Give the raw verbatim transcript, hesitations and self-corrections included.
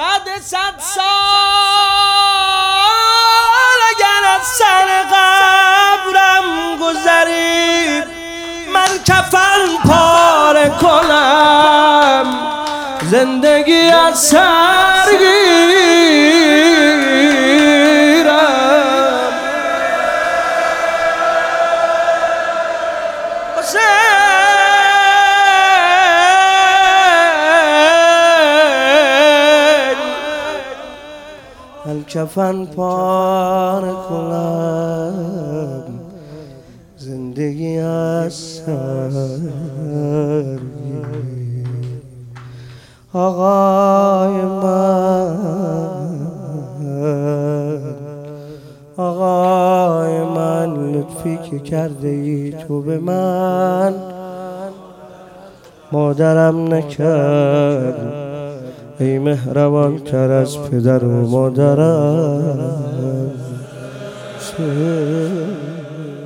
بعد صد سال اگر از سر قبرم گذری من کفن پاره کنم زندگی از سر گیرم. حسین کفن پاره کنم زندگی از سر آقای من، آقای من لطفی که کرده ای تو به من مادرم نکرد ای مهربان تر از پدر و مادرم.